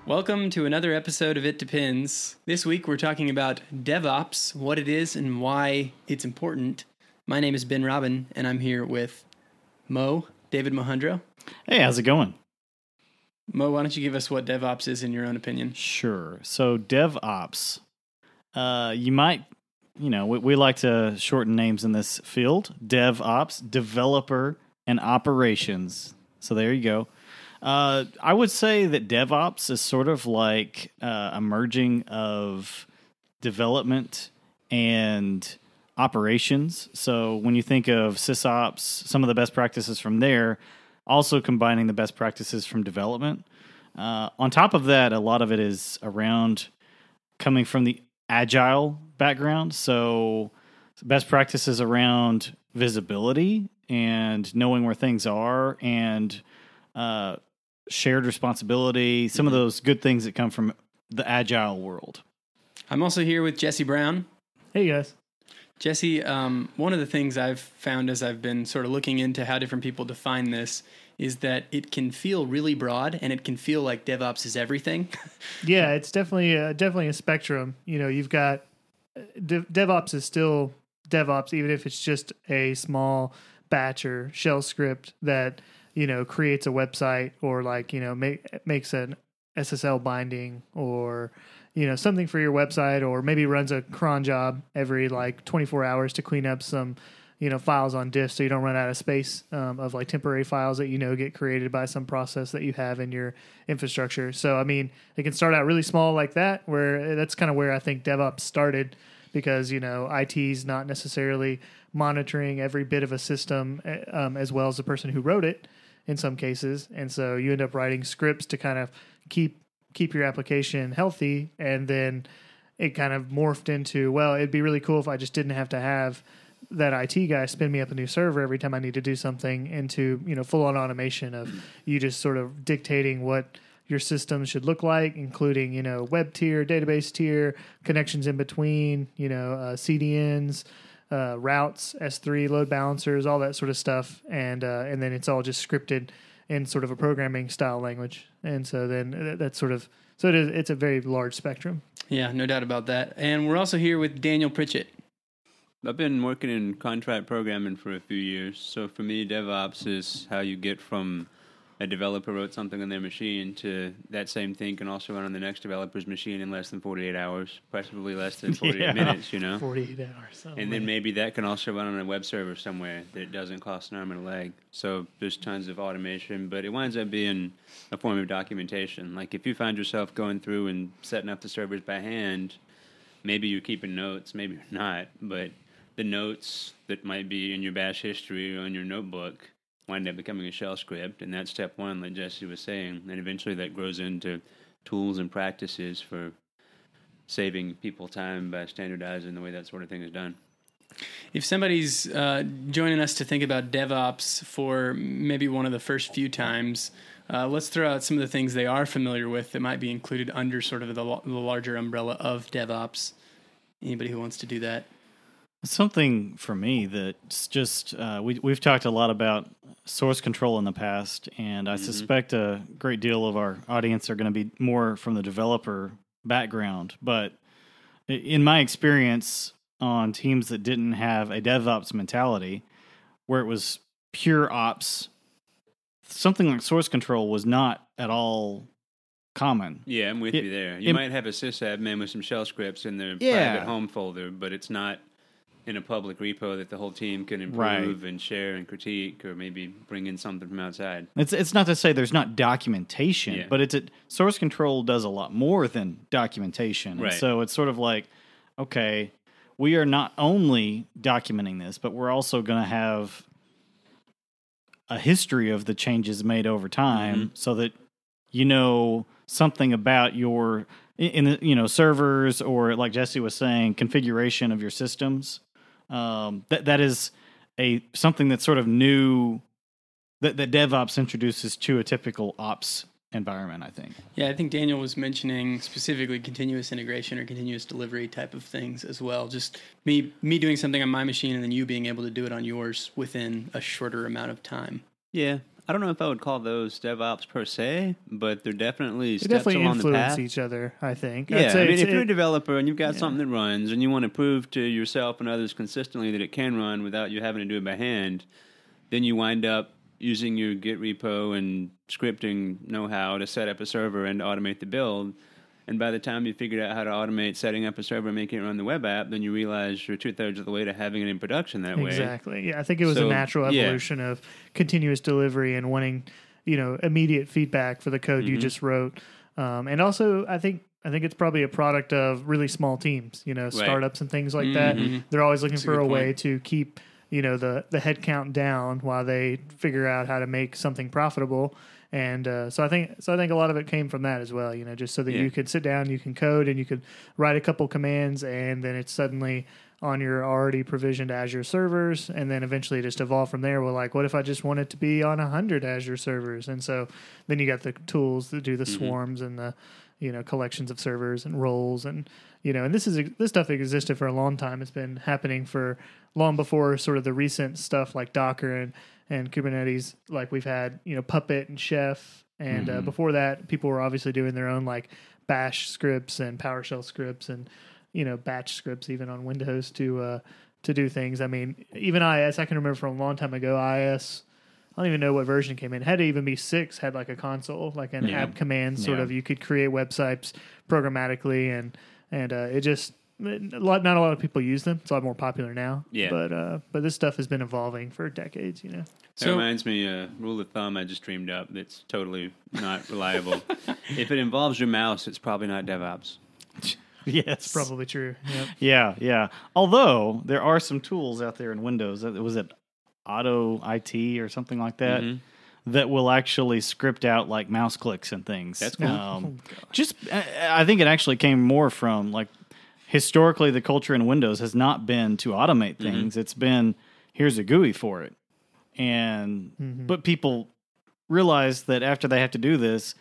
Welcome to another episode of It Depends. This week we're talking about DevOps, what it is and why it's important. My name is Ben Robin, and I'm here with David Mohundro. Hey, how's it going? Mo, why don't you give us what DevOps is in your own opinion? Sure. So DevOps, you might, we like to shorten names in this field. DevOps, developer and operations. So there you go. I would say that DevOps is sort of like a merging of development and operations. So when you think of SysOps, some of the best practices from there, also combining the best practices from development. On top of that, a lot of it is around coming from the agile background. So best practices around visibility and knowing where things are and shared responsibility, some of those good things that come from the agile world. I'm also here with Jesse Brown. Hey, guys. Jesse, one of the things I've found as I've been sort of looking into how different people define this is that it can feel really broad and it can feel like DevOps is everything. Yeah, it's definitely a spectrum. You've got DevOps is still DevOps, even if it's just a small batch or shell script that creates a website or makes an SSL binding or something for your website, or maybe runs a cron job every 24 hours to clean up some files on disk so you don't run out of space of temporary files that get created by some process that you have in your infrastructure. So it can start out really small like that, where that's kind of where I think DevOps started, because IT is not necessarily monitoring every bit of a system as well as the person who wrote it in some cases, and so you end up writing scripts to kind of keep your application healthy, and then it kind of morphed into, well, it'd be really cool if I just didn't have to have that IT guy spin me up a new server every time I need to do something, into full-on automation of you just sort of dictating what your system should look like, including web tier, database tier, connections in between, CDNs, routes, S3, load balancers, all that sort of stuff, and then it's all just scripted in sort of a programming style language, and so then that's sort of it's a very large spectrum. Yeah, no doubt about that. And we're also here with Daniel Pritchett. I've been working in contract programming for a few years, so for me, DevOps is how you get from a developer wrote something on their machine to that same thing can also run on the next developer's machine in less than 48 hours, preferably less than 48 minutes, 48 hours. Oh, and then maybe that can also run on a web server somewhere that doesn't cost an arm and a leg. So there's tons of automation, but it winds up being a form of documentation. Like if you find yourself going through and setting up the servers by hand, maybe you're keeping notes, maybe you're not, but the notes that might be in your bash history or in your notebook wind up becoming a shell script, and that's step one, like Jesse was saying, and eventually that grows into tools and practices for saving people time by standardizing the way that sort of thing is done. If somebody's joining us to think about DevOps for maybe one of the first few times, let's throw out some of the things they are familiar with that might be included under sort of the larger umbrella of DevOps. Anybody who wants to do that? Something for me that's just, we've talked a lot about source control in the past, and I suspect a great deal of our audience are going to be more from the developer background. But in my experience on teams that didn't have a DevOps mentality, where it was pure ops, something like source control was not at all common. Yeah, I'm with you there. You might have a sysadmin with some shell scripts in their private home folder, but it's not in a public repo that the whole team can improve and share and critique, or maybe bring in something from outside. It's not to say there's not documentation, but source control does a lot more than documentation. Right. And so it's sort of like, okay, we are not only documenting this, but we're also going to have a history of the changes made over time, so that something about your servers, or like Jesse was saying, configuration of your systems. That is something that's sort of new that DevOps introduces to a typical ops environment, I think. Yeah, I think Daniel was mentioning specifically continuous integration or continuous delivery type of things as well. Just me doing something on my machine and then you being able to do it on yours within a shorter amount of time. Yeah, I don't know if I would call those DevOps per se, but they're definitely They steps definitely along the influence path. each other, I think. I'd Yeah, say I mean, it's- if you're a developer and you've got Yeah. something that runs and you want to prove to yourself and others consistently that it can run without you having to do it by hand, then you wind up using your Git repo and scripting know-how to set up a server and automate the build. And by the time you figured out how to automate setting up a server and making it run the web app, then you realize you're 2/3 of the way to having it in production that way. Exactly. Yeah, I think it was a So, natural yeah. evolution of continuous delivery and wanting, immediate feedback for the code you just wrote. And also, I think it's probably a product of really small teams, startups and things like that. They're always looking That's a for good a way point. to keep, the head count down while they figure out how to make something profitable. And so I think a lot of it came from that as well, just so that Yeah. you could sit down, you can code, and you could write a couple commands, and then it's suddenly on your already provisioned Azure servers, and then eventually it just evolved from there. Well, like, what if I just want it to be on 100 Azure servers? And so then you got the tools that do the swarms and the collections of servers and roles, and and this stuff existed for a long time. It's been happening for long before sort of the recent stuff like Docker and Kubernetes. Like we've had Puppet and Chef, and before that, people were obviously doing their own like Bash scripts and PowerShell scripts and batch scripts even on Windows to do things. I mean, even IIS, I can remember from a long time ago, IIS, I don't even know what version came in. It had to even be 6, had like a console, like an app command sort Yeah. of. You could create websites programmatically, and it just not a lot of people use them. It's a lot more popular now. Yeah. But this stuff has been evolving for decades. That So- reminds me, rule of thumb I just dreamed up that's totally not reliable. If it involves your mouse, it's probably not DevOps. Yes. Probably true. Yep. Yeah. Although there are some tools out there in Windows. Was it Auto IT or something like that? That will actually script out like mouse clicks and things. That's cool. I think it actually came more from like historically the culture in Windows has not been to automate things. It's been here's a GUI for it, and but people realize that after they have to do this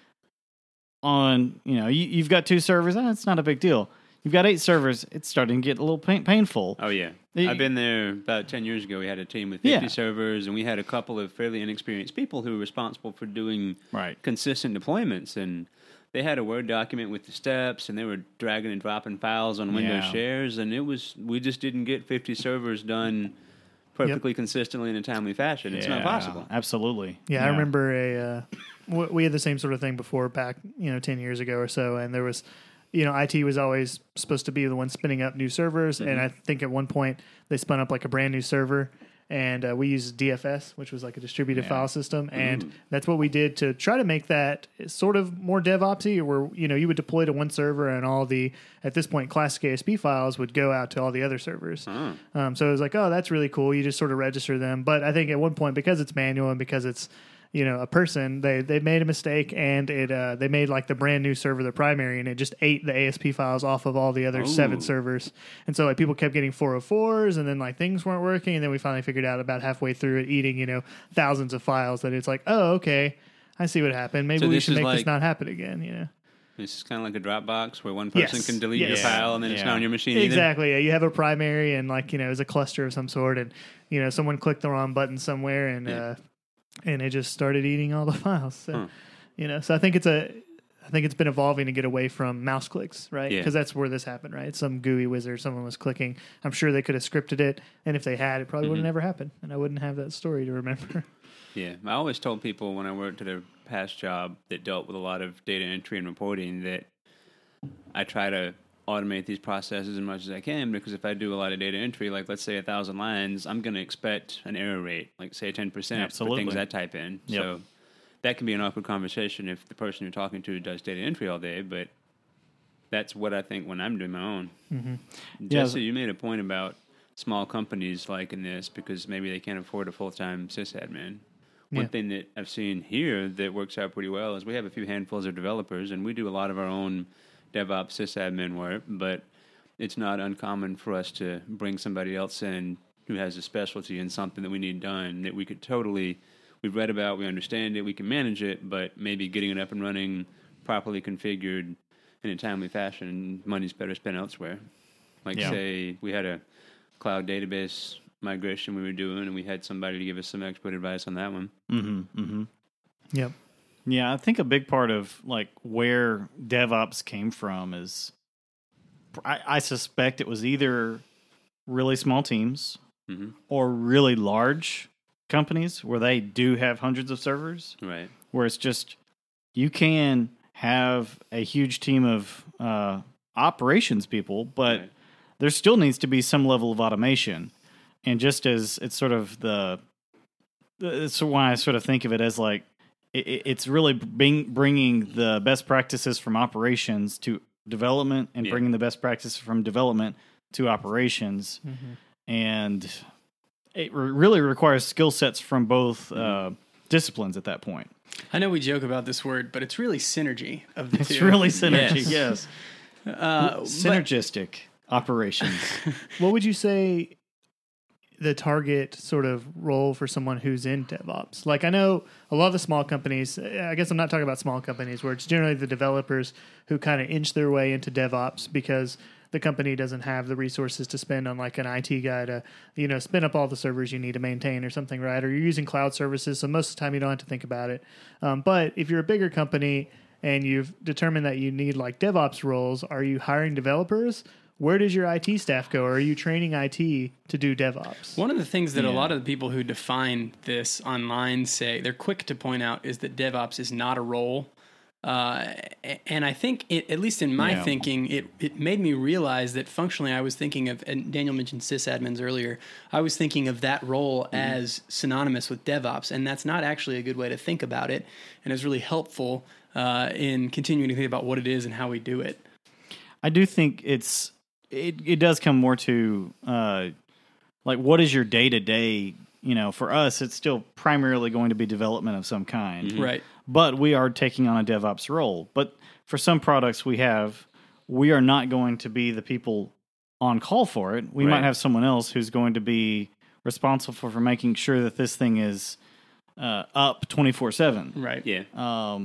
on you've got 2 servers, it's not a big deal. You've got 8 servers, it's starting to get a little painful. Oh, yeah. I've been there about 10 years ago. We had a team with 50 Yeah. servers, and we had a couple of fairly inexperienced people who were responsible for doing Right. consistent deployments. And they had a Word document with the steps, and they were dragging and dropping files on Windows Yeah. shares. And we just didn't get 50 servers done perfectly consistently in a timely fashion. It's not possible. Absolutely. Yeah, I remember we had the same sort of thing before back, 10 years ago or so. And there was, IT was always supposed to be the one spinning up new servers. And I think at one point they spun up like a brand new server. And we used DFS, which was like a distributed file system. And that's what we did to try to make that sort of more DevOpsy, where, you would deploy to one server and all the, at this point, classic ASP files would go out to all the other servers. So it was like, oh, that's really cool. You just sort of register them. But I think at one point, because it's manual and because it's, a person, they made a mistake, and they made like the brand new server the primary, and it just ate the ASP files off of all the other 7 servers. And so like people kept getting 404s, and then like things weren't working, and then we finally figured out about halfway through it eating thousands of files that it's like, oh, okay, I see what happened. Maybe So we this should is make this like- not happen again. This is kind of like a Dropbox where one person Yes. can delete your Yes. file, and then it's Yeah. not on your machine either. Exactly. Yeah, you have a primary, and like it's a cluster of some sort, and someone clicked the wrong button somewhere, and it just started eating all the files. So, so I think it's been evolving to get away from mouse clicks, right? Yeah. Because that's where this happened, right? Some GUI wizard, someone was clicking. I'm sure they could have scripted it, and if they had, it probably would have never happened, and I wouldn't have that story to remember. Yeah, I always told people when I worked at a past job that dealt with a lot of data entry and reporting that I try to automate these processes as much as I can, because if I do a lot of data entry, like let's say 1,000 lines, I'm going to expect an error rate, like say 10% for Absolutely. things I type in. Yep. So that can be an awkward conversation if the person you're talking to does data entry all day, but that's what I think when I'm doing my own. Jesse, you made a point about small companies liking this because maybe they can't afford a full-time sysadmin. One thing that I've seen here that works out pretty well is we have a few handfuls of developers, and we do a lot of our own DevOps sysadmin work, but it's not uncommon for us to bring somebody else in who has a specialty in something that we need done that we could we've read about, we understand it, we can manage it, but maybe getting it up and running properly configured in a timely fashion, money's better spent elsewhere. Like say we had a cloud database migration we were doing, and we had somebody to give us some expert advice on that one. Yep. Yeah, I think a big part of like where DevOps came from is I suspect it was either really small teams Mhm. or really large companies where they do have hundreds of servers, Right. where it's just you can have a huge team of operations people, but Right. there still needs to be some level of automation. And just as it's sort of it's why I sort of think of it as like it's really bringing the best practices from operations to development and Yeah. bringing the best practices from development to operations. And it really requires skill sets from both disciplines at that point. I know we joke about this word, but it's really synergy of the It's two. really synergy, Yes. yes. Synergistic operations. What would you say the target sort of role for someone who's in DevOps? Like, I know a lot of the small companies, I guess I'm not talking about small companies, where it's generally the developers who kind of inch their way into DevOps because the company doesn't have the resources to spend on like an IT guy to, spin up all the servers you need to maintain or something, right? Or you're using cloud services, so most of the time you don't have to think about it. But if you're a bigger company and you've determined that you need like DevOps roles, are you hiring developers? Where does your IT staff go? Or are you training IT to do DevOps? One of the things that a Yeah. lot of the people who define this online say, they're quick to point out, is that DevOps is not a role. And I think, at least in my Yeah. thinking, it made me realize that functionally I was thinking of, and Daniel mentioned sysadmins earlier, I was thinking of that role as synonymous with DevOps, and that's not actually a good way to think about it, and is really helpful in continuing to think about what it is and how we do it. I do think it does come more to like what is your day to day. For us, it's still primarily going to be development of some kind, Right. but we are taking on a DevOps role. But for some products we are not going to be the people on call for it. We Right. might have someone else who's going to be responsible for making sure that this thing is up 24/7. Right. Yeah.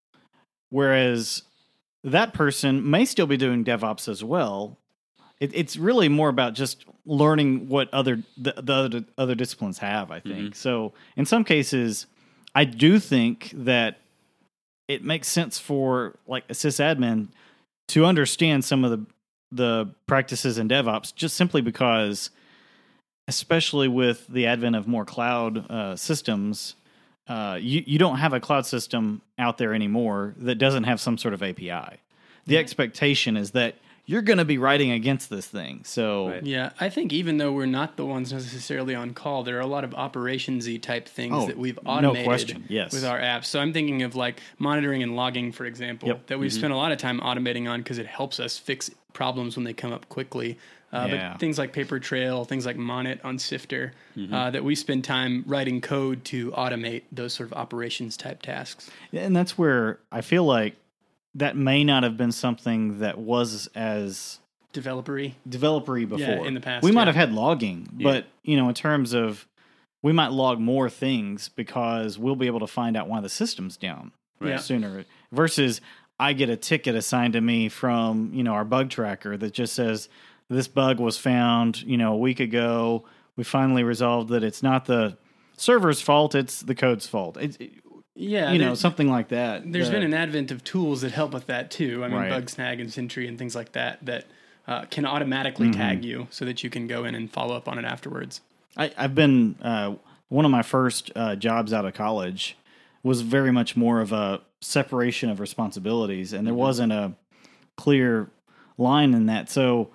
Whereas that person may still be doing DevOps as well. It's really more about just learning what the other disciplines have, I think. So in some cases, I do think that it makes sense for like a sysadmin to understand some of the practices in DevOps, just simply because, especially with the advent of more cloud systems, you don't have a cloud system out there anymore that doesn't have some sort of API. The expectation is that you're going to be writing against this thing. So Right. Yeah, I think even though we're not the ones necessarily on call, there are a lot of operations-y type things Oh, that we've no automated question, yes. with our apps. So I'm thinking of like monitoring and logging, for example, Yep. that we've spent a lot of time automating on because it helps us fix problems when they come up quickly. Yeah. But things like Papertrail, things like Monit on Sifter, that we spend time writing code to automate those sort of operations type tasks. and that's where I feel like that may not have been something that was as Developer-y. developer-y before. Yeah, in the past, we might yeah. have had logging, Yeah. but in terms of we might log more things because we'll be able to find out why the system's down Right. sooner. Versus I get a ticket assigned to me from our bug tracker that just says this bug was found a week ago. We finally resolved that it's not the server's fault; it's the code's fault. Yeah, Something like that. There's been an advent of tools that help with that too. I mean, Right. Bugsnag and Sentry and things like that can automatically tag you so that you can go in and follow up on it afterwards. I've been one of my first jobs out of college was very much more of a separation of responsibilities, and there wasn't a clear line in that. So,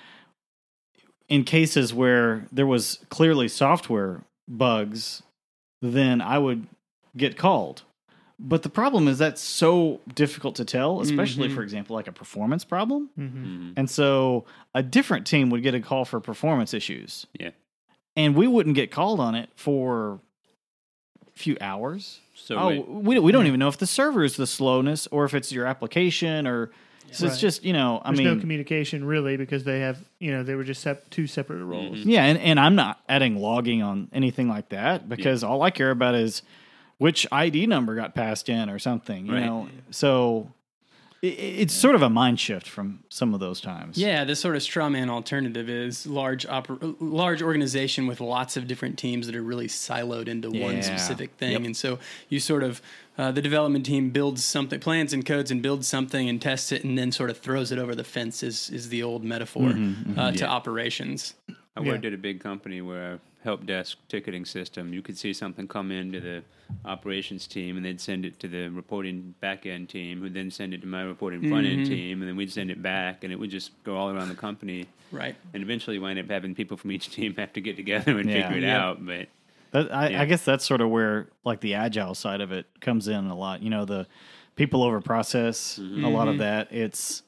in cases where there was clearly software bugs, then I would get called. But the problem is that's so difficult to tell, especially, for example, like a performance problem. And so a different team would get a call for performance issues. Yeah. And we wouldn't get called on it for a few hours. So wait. We don't even know if the server is the slowness or if it's your application or... So it's Right. just, There's I mean... no communication really because they have, they were just two separate roles. Yeah, and I'm not adding logging on anything like that because all I care about is which ID number got passed in or something, you Right. know. So It's sort of a mind shift from some of those times. Yeah, this sort of straw man alternative is large organization with lots of different teams that are really siloed into one specific thing. Yep. And so you sort of, the development team builds something, plans and codes and builds something and tests it and then sort of throws it over the fence is the old metaphor to operations. I worked at a big company where a help desk ticketing system, you could see something come into the operations team and they'd send it to the reporting back-end team who'd then send it to my reporting front-end team and then we'd send it back and it would just go all around the company. Right. And eventually wind up having people from each team have to get together and figure it out. But I guess that's sort of where like the agile side of it comes in a lot. You know, the people over process, a lot of that. It's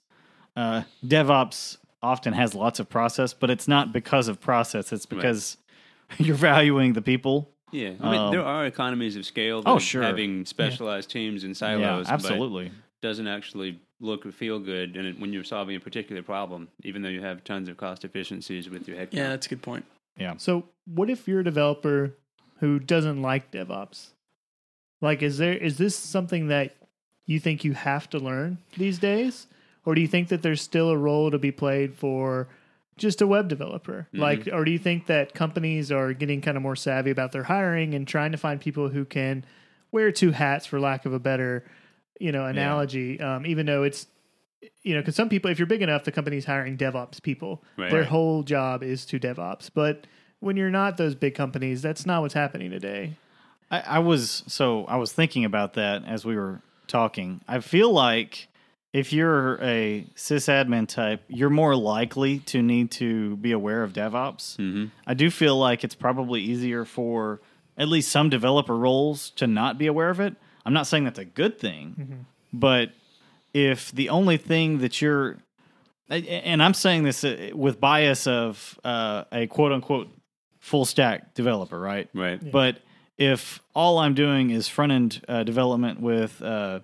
DevOps often has lots of process, but it's not because of process. It's because you're valuing the people. Yeah, I mean, there are economies of scale. Sure. Having specialized teams and silos. Yeah, absolutely. But doesn't actually look or feel good when you're solving a particular problem, even though you have tons of cost efficiencies with your headcount. Yeah, that's a good point. Yeah. So what if you're a developer who doesn't like DevOps? Like, is this something that you think you have to learn these days? Or do you think that there's still a role to be played for just a web developer? Like, or do you think that companies are getting kind of more savvy about their hiring and trying to find people who can wear two hats, for lack of a better, analogy? Even though it's, because some people, if you're big enough, the company's hiring DevOps people. Right. Their whole job is to DevOps. But when you're not those big companies, that's not what's happening today. I was thinking about that as we were talking. I feel like if you're a sysadmin type, you're more likely to need to be aware of DevOps. Mm-hmm. I do feel like it's probably easier for at least some developer roles to not be aware of it. I'm not saying that's a good thing, but if the only thing that you're, and I'm saying this with bias of a quote unquote full stack developer, right? Right. Yeah. But if all I'm doing is front end development with,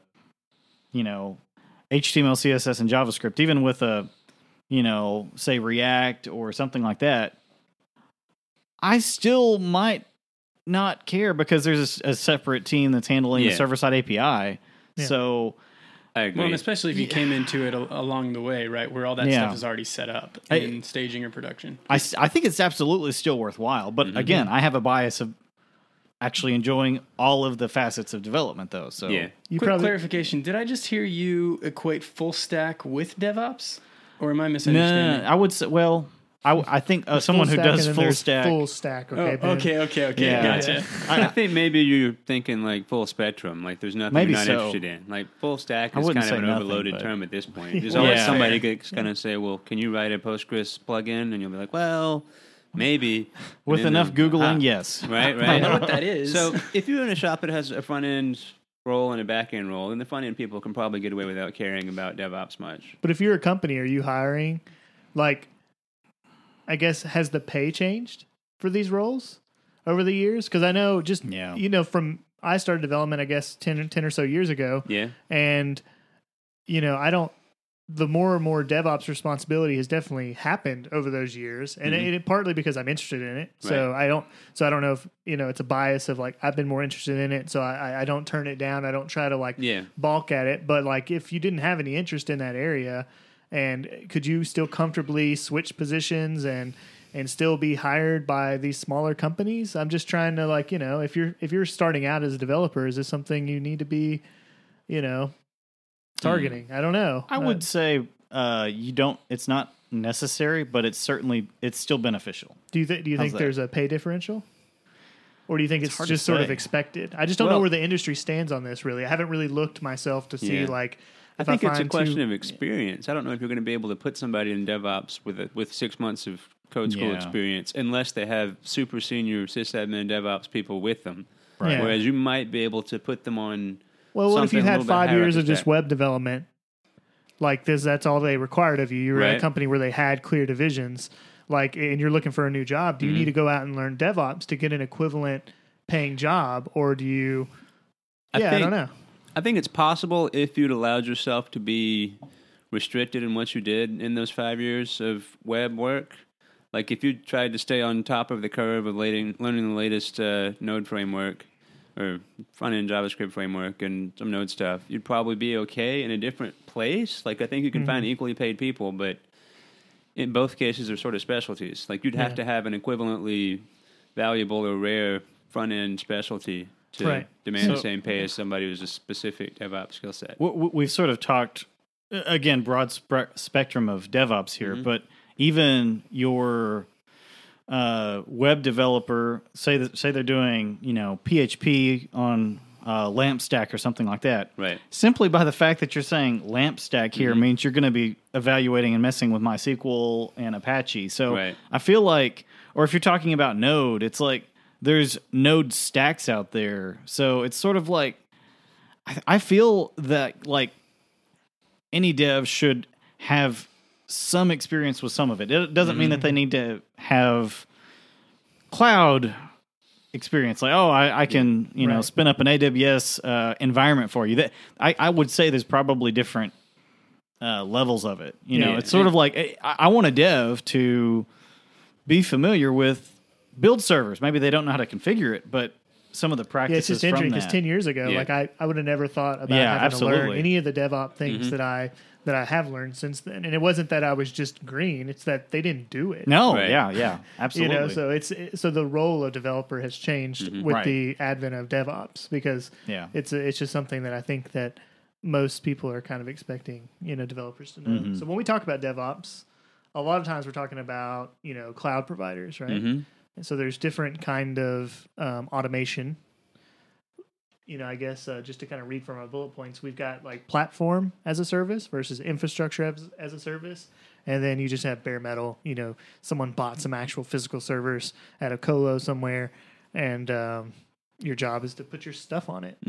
HTML, CSS, and JavaScript, even with say React or something like that, I still might not care because there's a separate team that's handling the server-side API. Yeah. So I agree. Well, and especially if you came into it along the way, right, where all that stuff is already set up in staging or production. I think it's absolutely still worthwhile. But again, I have a bias of actually enjoying all of the facets of development, though. So Quick clarification: did I just hear you equate full stack with DevOps, or am I misunderstanding? No, I would say. Well, I think someone who does full stack. Full stack. Okay. Okay. Yeah. Gotcha. I think maybe you're thinking like full spectrum, like there's nothing Maybe you're not so. interested in. Like full stack I is wouldn't kind of say an nothing, overloaded but- term at this point. There's always Yeah. somebody that's going to say, well, can you write a Postgres plugin? And you'll be like, well, maybe. With And then enough they'll- Googling, yes. Right, I right. know what that is. So if you're in a shop that has a front end role and a back end role, then the front end people can probably get away without caring about DevOps much. But if you're a company, are you hiring? Like, I guess, has the pay changed for these roles over the years? Because I know from I started development, I guess, 10 or so years ago. Yeah. And, the more and more DevOps responsibility has definitely happened over those years. And it partly because I'm interested in it. So I don't know if, it's a bias of like, I've been more interested in it. So I don't turn it down. I don't try to balk at it. But like, if you didn't have any interest in that area, and could you still comfortably switch positions and still be hired by these smaller companies? I'm just trying to if you're starting out as a developer, is this something you need to be, targeting? I don't know. I would say you don't. It's not necessary, but it's still beneficial. Do you think that? there's a pay differential, or do you think it's hard to just sort of say. expected? I just don't know where the industry stands on this. Really, I haven't really looked myself to see like. I If think it's a find question two- of experience. I don't know if you're going to be able to put somebody in DevOps with 6 months of code school Yeah. experience unless they have super senior sysadmin DevOps people with them. Right. Yeah. Whereas you might be able to put them on. Well, what if you something a had little bit 5 higher years up of the just stack. web development? Like this, that's all they required of you. You were at a Right. company where they had clear divisions, and you're looking for a new job. Do you need to go out and learn DevOps to get an equivalent paying job, or do you? I don't know. I think it's possible if you'd allowed yourself to be restricted in what you did in those 5 years of web work. Like if you tried to stay on top of the curve of learning the latest Node framework, or front-end JavaScript framework and some Node stuff, you'd probably be okay in a different place. Like, I think you can find equally paid people, but in both cases are sort of specialties. Like, you'd have to have an equivalently valuable or rare front-end specialty to demand the same pay as somebody who's a specific DevOps skill set. We've sort of talked, again, broad spectrum of DevOps here, but even your web developer, say they're doing, PHP on LAMP stack or something like that. Right. Simply by the fact that you're saying LAMP stack here means you're going to be evaluating and messing with MySQL and Apache. So I feel like, or if you're talking about Node, it's like there's Node stacks out there. So it's sort of like, I feel that like any dev should have some experience with some of it. It doesn't mean that they need to have cloud experience. Like, I can, spin up an AWS environment for you. That I would say there's probably different levels of it. It's sort of like I want a dev to be familiar with build servers. Maybe they don't know how to configure it, but some of the practices. It's just interesting because 10 years ago, like I would have never thought about having to learn any of the DevOps things that I have learned since then. And it wasn't that I was just green; it's that they didn't do it. No, yeah, absolutely. So the role of developer has changed with the advent of DevOps because it's just something that I think that most people are kind of expecting developers to know. So when we talk about DevOps, a lot of times we're talking about cloud providers, right? And so there's different kind of automation. I guess just to kind of read from our bullet points, we've got like platform as a service versus infrastructure as a service. And then you just have bare metal, someone bought some actual physical servers at a colo somewhere, and your job is to put your stuff on it.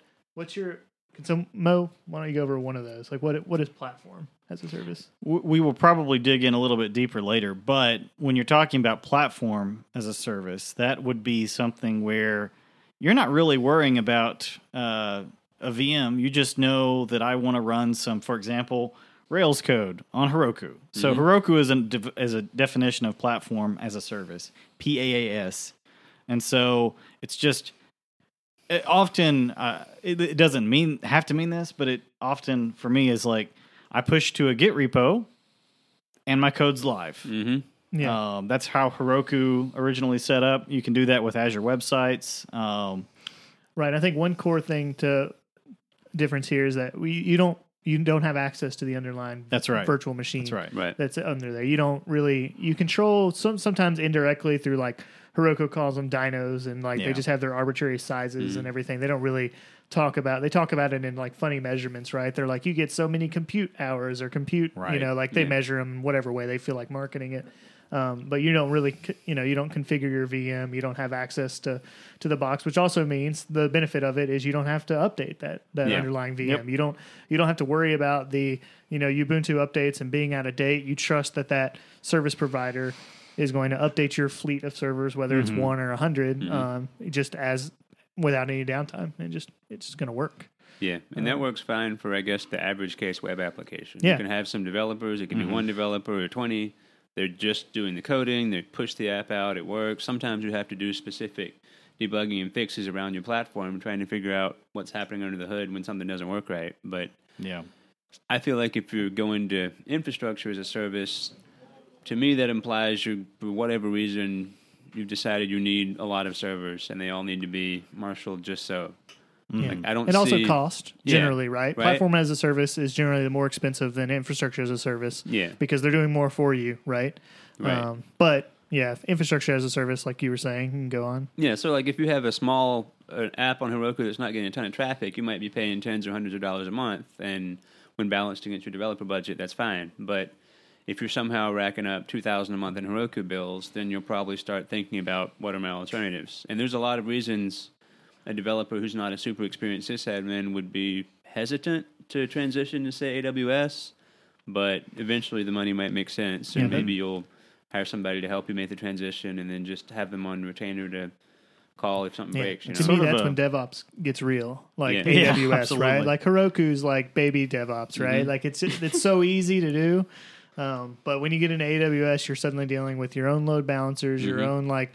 So Mo, why don't you go over one of those? Like what is platform as a service? We will probably dig in a little bit deeper later, but when you're talking about platform as a service, that would be something where you're not really worrying about a VM. You just know that I want to run some, for example, Rails code on Heroku. So Heroku is a definition of platform as a service, PaaS. And so it's just often it doesn't have to mean this, but it often for me is like I push to a Git repo and my code's live. Yeah. That's how Heroku originally set up. You can do that with Azure websites. Right. I think one core thing to difference here is that you don't have access to the underlying virtual machine. That's right. That's under there. You don't really you control sometimes indirectly through like Heroku calls them dynos and like they just have their arbitrary sizes and everything. They don't really talk about it in like funny measurements, right? They're like you get so many compute hours or compute, like they measure them whatever way they feel like marketing it. But you don't really, you don't configure your VM. You don't have access to the box, which also means the benefit of it is you don't have to update that underlying VM. Yep. You don't have to worry about the Ubuntu updates and being out of date. You trust that service provider is going to update your fleet of servers, whether it's 1 or 100, just as without any downtime. It's just going to work. Yeah, and that works fine for I guess the average case web application. You can have some developers. It can be one developer or 20. They're just doing the coding. They push the app out. It works. Sometimes you have to do specific debugging and fixes around your platform, trying to figure out what's happening under the hood when something doesn't work right. But I feel like if you're going to infrastructure as a service, to me that implies for whatever reason, you've decided you need a lot of servers, and they all need to be marshaled just so. Yeah. Like, also cost generally, right? Platform as a service is generally more expensive than infrastructure as a service, because they're doing more for you, right? But infrastructure as a service, like you were saying, you can go on. Yeah, so like if you have a small app on Heroku that's not getting a ton of traffic, you might be paying tens or hundreds of dollars a month, and when balanced against your developer budget, that's fine. But if you're somehow racking up $2,000 a month in Heroku bills, then you'll probably start thinking about what are my alternatives. And there's a lot of reasons a developer who's not a super experienced sysadmin would be hesitant to transition to, say, AWS, but eventually the money might make sense, and maybe you'll hire somebody to help you make the transition and then just have them on retainer to call if something breaks. To me, that's when DevOps gets real, like AWS, right? Like Heroku's like baby DevOps, right? Like it's so easy to do. But when you get into AWS, you're suddenly dealing with your own load balancers, your own like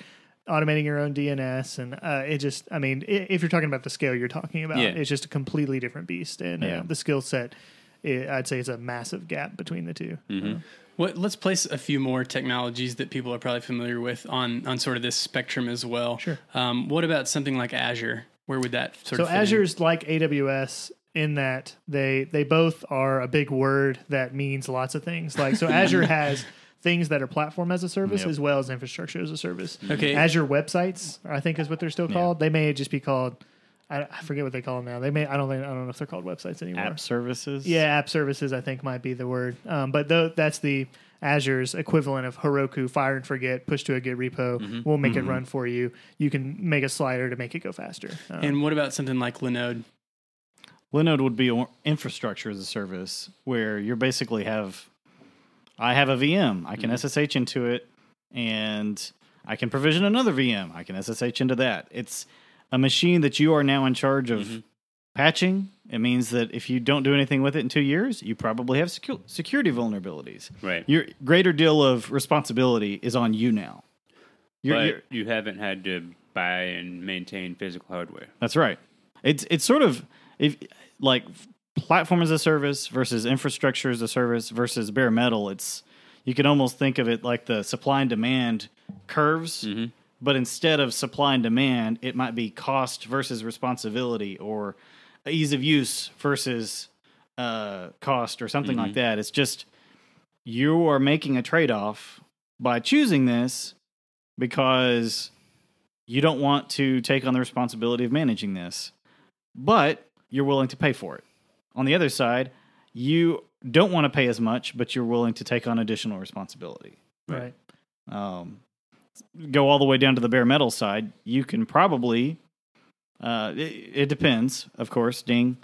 automating your own DNS, and it just, I mean, if you're talking about the scale you're talking about, Yeah. it's just a completely different beast, and the skill set, I'd say, is a massive gap between the two. Let's place a few more technologies that people are probably familiar with on sort of this spectrum as well. Sure. What about something like Azure? Where would that sort of fit in? Azure's like AWS in that they both are a big word that means lots of things. Like, so Azure has things that are platform as a service as well as infrastructure as a service. Okay. Azure websites, I think, is what they're still called. They may just be called, I forget what they call them now. They may, I don't know if they're called websites anymore. App services. Yeah, app services, I think, might be the word. But that's the Azure's equivalent of Heroku, fire and forget, push to a Git repo. We'll make it run for you. You can make a slider to make it go faster. And what about something like Linode? Linode would be infrastructure as a service, where you basically I have a VM. I can SSH into it, and I can provision another VM. I can SSH into that. It's a machine that you are now in charge of patching. It means that if you don't do anything with it in 2 years, you probably have security vulnerabilities. Right. Your greater deal of responsibility is on you now. But you haven't had to buy and maintain physical hardware. That's right. It's sort of like platform as a service versus infrastructure as a service versus bare metal. You can almost think of it like the supply and demand curves, but instead of supply and demand, it might be cost versus responsibility, or ease of use versus cost, or something like that. It's just you are making a trade-off by choosing this because you don't want to take on the responsibility of managing this, but you're willing to pay for it. On the other side, you don't want to pay as much, but you're willing to take on additional responsibility. Right. Go all the way down to the bare metal side. You can probably, it depends, of course, get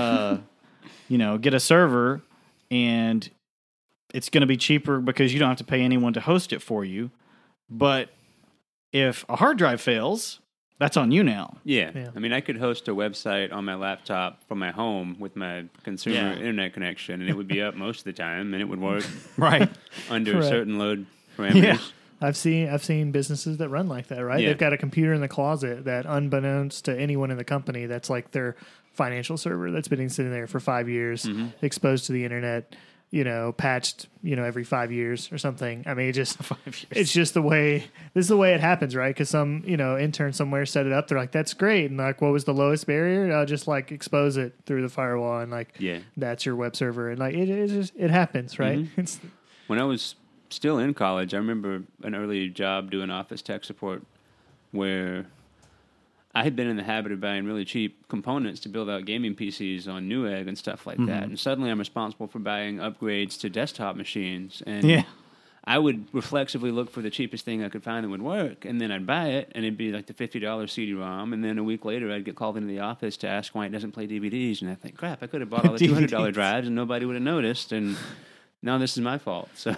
a server, and it's going to be cheaper because you don't have to pay anyone to host it for you. But if a hard drive fails, that's on you now. Yeah. I mean, I could host a website on my laptop from my home with my consumer internet connection, and it would be up most of the time, and it would work Right. under Correct. certain load parameters. Yeah. I've seen businesses that run like that, right? Yeah. They've got a computer in the closet that, unbeknownst to anyone in the company, that's like their financial server that's been sitting there for 5 years, exposed to the internet, patched, every 5 years or something. I mean, it's just the way, this is the way it happens, right? Because some, intern somewhere set it up. They're like, that's great. And like, what was the lowest barrier? I'll just like expose it through the firewall, and like, that's your web server. And like, it happens, right? When I was still in college, I remember an early job doing office tech support where I had been in the habit of buying really cheap components to build out gaming PCs on Newegg and stuff like that. And suddenly I'm responsible for buying upgrades to desktop machines. And I would reflexively look for the cheapest thing I could find that would work. And then I'd buy it, and it'd be like the $50 CD-ROM. And then a week later, I'd get called into the office to ask why it doesn't play DVDs. And I think, crap, I could have bought all the $200 drives and nobody would have noticed. And now this is my fault. So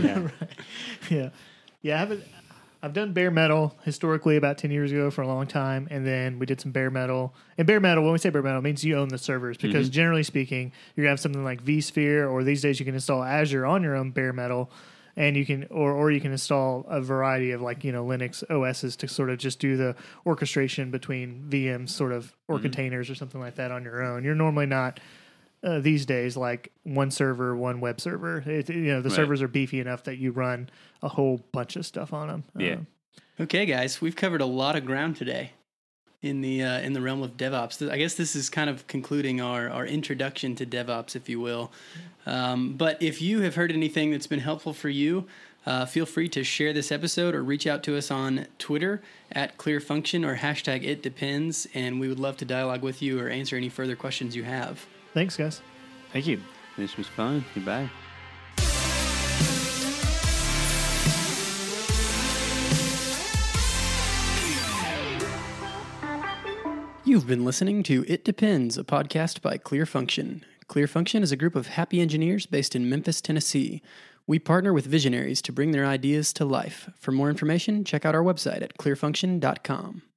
I've done bare metal historically about 10 years ago for a long time, and then we did some bare metal. And bare metal, when we say bare metal, it means you own the servers, because generally speaking, you're gonna have something like vSphere, or these days you can install Azure on your own bare metal, and you can or you can install a variety of Linux OSs to sort of just do the orchestration between VMs, sort of, or containers or something like that on your own. You're normally not. These days, like one server, one web server. The servers are beefy enough that you run a whole bunch of stuff on them. Yeah. Okay, guys, we've covered a lot of ground today in the realm of DevOps. I guess this is kind of concluding our introduction to DevOps, if you will. But if you have heard anything that's been helpful for you, feel free to share this episode or reach out to us on Twitter @ClearFunction or #ItDepends, and we would love to dialogue with you or answer any further questions you have. Thanks, guys. Thank you. this was fun. Goodbye. You've been listening to It Depends, a podcast by ClearFunction. ClearFunction is a group of happy engineers based in Memphis, Tennessee. We partner with visionaries to bring their ideas to life. For more information, check out our website at clearfunction.com.